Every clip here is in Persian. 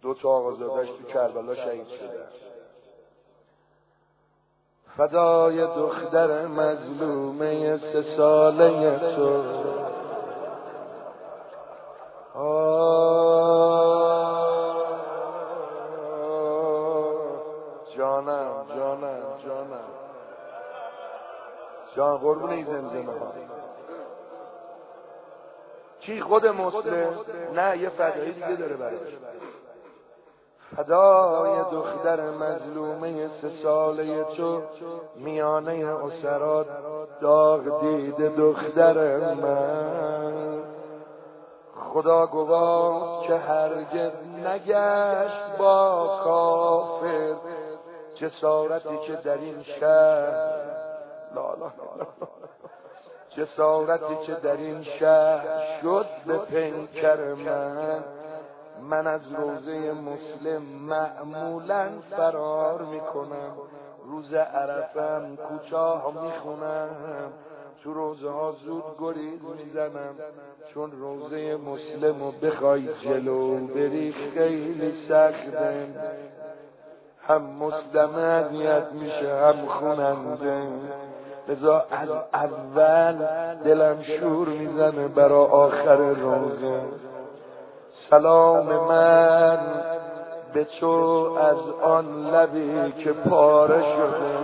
2 تا آقازاده‌اش تو کربلا شهید شدن. فدای دختر مظلومه 3 ساله تو، جانم جانم جانم جان قربون این زمزمه ها. چی خود مسلم؟ نه یه فدایی دیگه داره براش. فدای دختر مظلومه 3 ساله تو، میانه اسرات داغ دیده دختر من. خدا گواه که هرگز نگشت با کافر جسارتی که در این شهر، لا لا جسارتی که در این شهر شد به پیکر من از روزه مسلم معمولا فرار میکنم، روز عرفم کوتاه میخونم، تو روزه ها زود گریز میزنم، چون روزه مسلم رو بخوای جلو بری خیلی سخته، هم مسلم اذیت میشه هم خوننده، لذا از اول دلم شور میزنه برا آخر روزه. سلام من به تو از آن لبی که پاره شده.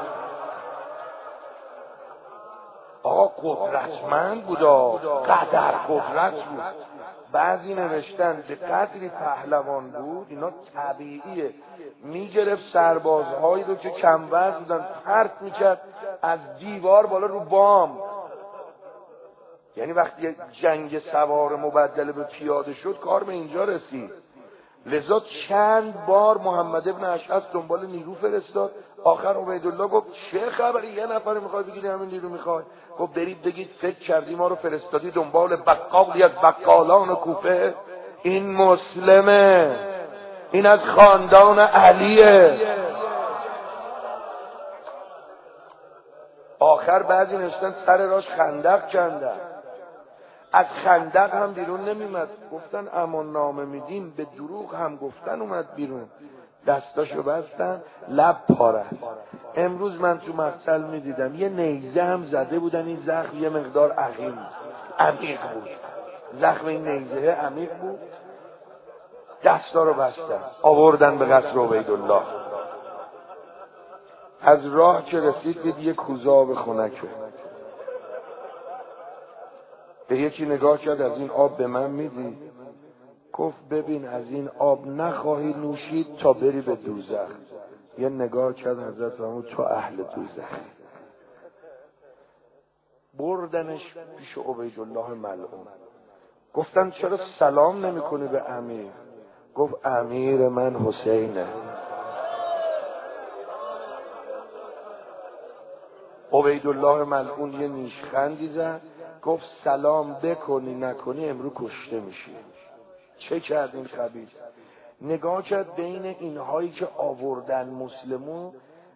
آقا قدرتمند بود، قدر قدرت بود. بعضی نوشتن به قدری پهلوان بود اینا طبیعیه، میگرفت سربازهایی رو که کم وزن بودن پرت میکرد از دیوار بالا رو بام. یعنی وقتی جنگ سوار مبدل به پیاده شد کار به اینجا رسید. لذا چند بار محمد ابن اشعث دنبال نیرو فرستاد. آخر عبیدالله گفت چه خبری، 1 نفر میخوای بگیری همین نیرو میخوای؟ گفت برید بگید فکر کردی ما رو فرستادی دنبال بقالی از بقالان کوفه؟ این مسلمه، این از خاندان علیه. آخر بعضی نوشتن سر راش خندق کندن، از خندق هم بیرون نمیمد. گفتن امان نامه میدیم، به دروغ هم گفتن اومد بیرون. دستاشو بستن، لب پاره. امروز من تو مقتل میدیدم یه نیزه هم زده بودن، این زخم یه مقدار عمیق بود، زخم این نیزه عمیق بود. دستا رو بستن آوردن به قصر عبیدالله. از راه که رسید دید یه کوزه آب خنکه. به یکی نگاه کرد، از این آب به من میدی؟ گفت ببین از این آب نخواهی نوشید تا بری به دوزخ. یه نگاه کرد حضرت فرمود تو اهل دوزخی. بردنش پیش عبیدالله ملعون. گفتن چرا سلام نمی کنی به امیر؟ گفت امیر من حسینه. عبیدالله ملعون یه نیشخندی زد، گفت سلام بکنی نکنی امرو کشته میشی. چه کرد این خبیث؟ نگاه کرد بین اینهایی که آوردن مسلمون،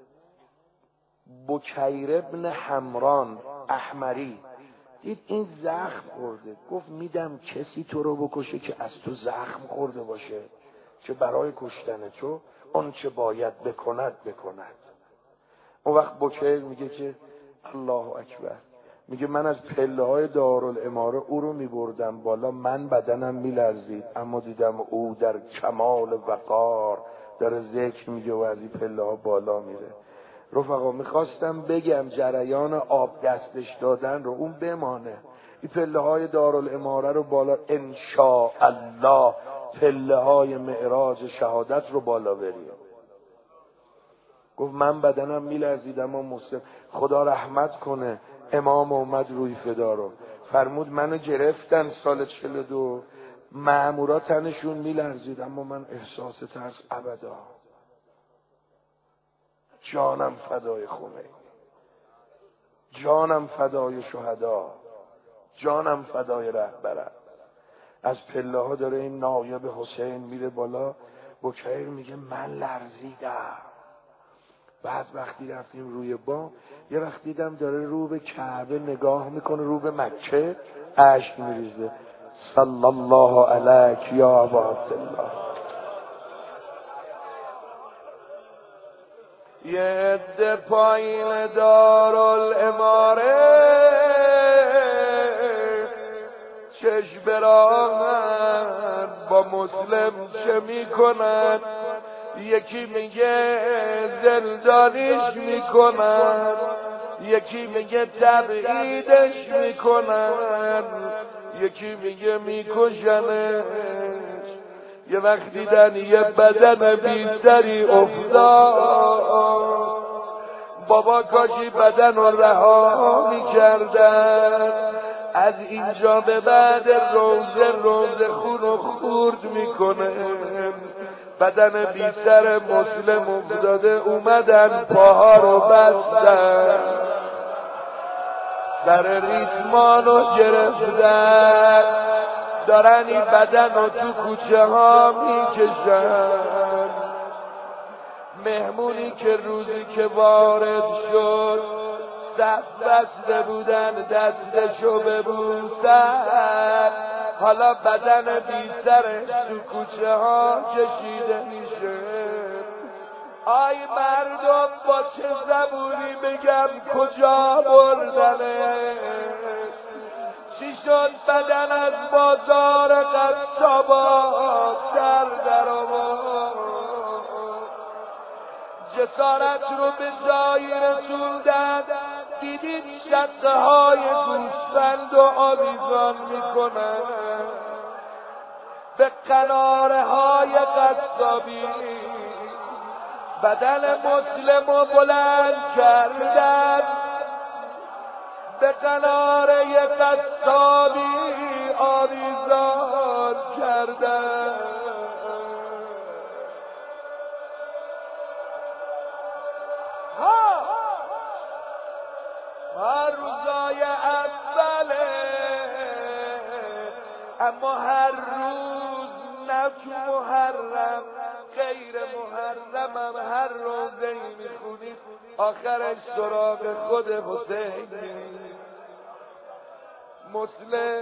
بکیر ابن حمران احمری دید این زخم خورده. گفت میدم کسی تو رو بکشه که از تو زخم خورده باشه، که برای کشتن تو اون چه باید بکند. اون وقت بکیر میگه که الله اکبر، میگه من از پله های دارالاماره او رو میبردم بالا، من بدنم میلرزید، اما دیدم او در کمال وقار داره ذکر میگه و از این پله ها بالا میره. رفقا میخواستم بگم جریان آب دستش دادن رو اون بمانه، این پله های دارالاماره رو بالا انشاء الله، پله های معراج شهادت رو بالا بریم. گفت من بدنم میلرزید اما مسلم، خدا رحمت کنه امام اومد روی فدا رو فرمود منو گرفتن سال 42، مأمورا تنشون میلرزید اما من احساس ترس ابدا. جانم فدای خمینی، جانم فدای شهدا، جانم فدای رهبرم. از پله ها داره این نایب حسین میره بالا. بکیر میگه من لرزیدم. بعد وقتی رفتیم روی بام، یه وقت دیدم داره رو به کعبه نگاه میکنه، رو به مکه، اشک میریزه. صلی الله علیک یا ابا عبدالله. یه عده پایین دارالاماره چشم براهن با مسلم چه میکنن، یکی میگه زندانیش میکنن، یکی میگه تبعیدش میکنن، یکی میگه میکشنش. یه وقت دیدن یه بدن بیشتری افتاد، بابا کاشی بدن رو رها میکردن. از اینجا به بعد روزه خون و خورد میکنه. بدن بیشتر مسلم افتاده، اومدن پاها رو بستن، سر ریسمانو گرفتن، دارن این بدن رو تو کوچه ها میکشن. مهمونی که روزی که وارد شد صف بسته بودن دستشو ببوسن، حالا بدن بیشترش تو کوچه ها کشیده میشه. آی مردم با چه زبونی بگم کجا بردنش؟ چی شد بدن از بازار قصابات در آورد؟ جسارت رو به جایی رسوندن، دیدید شقه های گوسفند و آویزان میکنن، به قناره های قصابی بدن مسلم رو بلند کردن، به قناره قصابی آویزان کردن. هر روزای اوله، اما هر روز نه تو محرم غیر محرمم هر روزه‌ای میخونید آخرش سراغ خود حسین. مسلم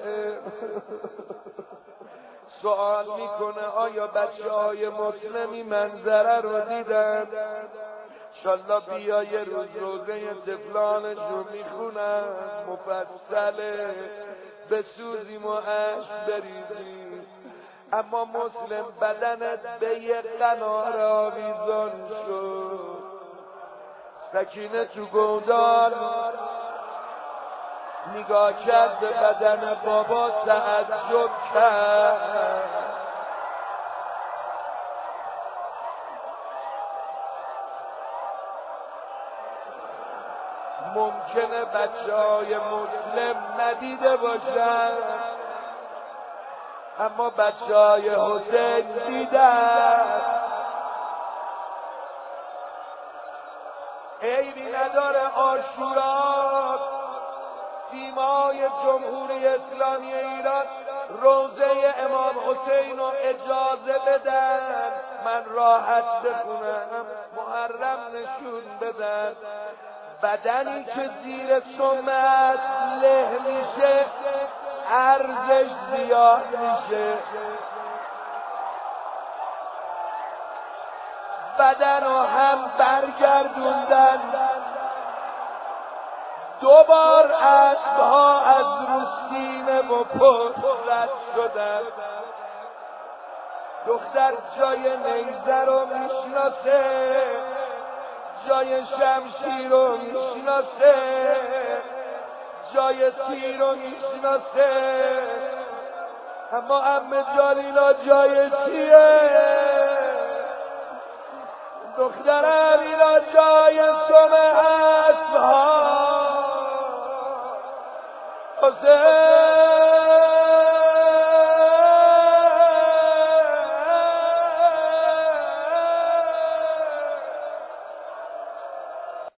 سوال میکنه آیا بچه‌های مسلمی منظره رو دیدن؟ انشالله بیا یه روز روزه طفلانشو میخونن مفصله، بسوزیم و عشق بریزیم. اما مسلم بدنت به یه قنار آویزان شد. سکینه تو گودال نگاه کرد به بدن بابا، تعجب کرد. ممکنه بچه‌های مسلم ندیده باشن، اما بچه‌های حسین دیدن. عیبی نداره عاشورا سیمای جمهوری اسلامی ایران روزه امام حسین رو اجازه بدن، من راحت بخونم، محرم نشون بدن. بدنی که زیر سمت له میشه ارزش زیاد میشه. بدن رو هم برگردوندن، دوبار اسبها از رو سینه و پشت رد شدن. دختر جای نیزه رو میشناسه، جای شمشیر رو میشناسه، جای تیر رو میشناسه، اما عمه جلیلا جای چیه؟ دختر علیلا جای سم اسبها. حسین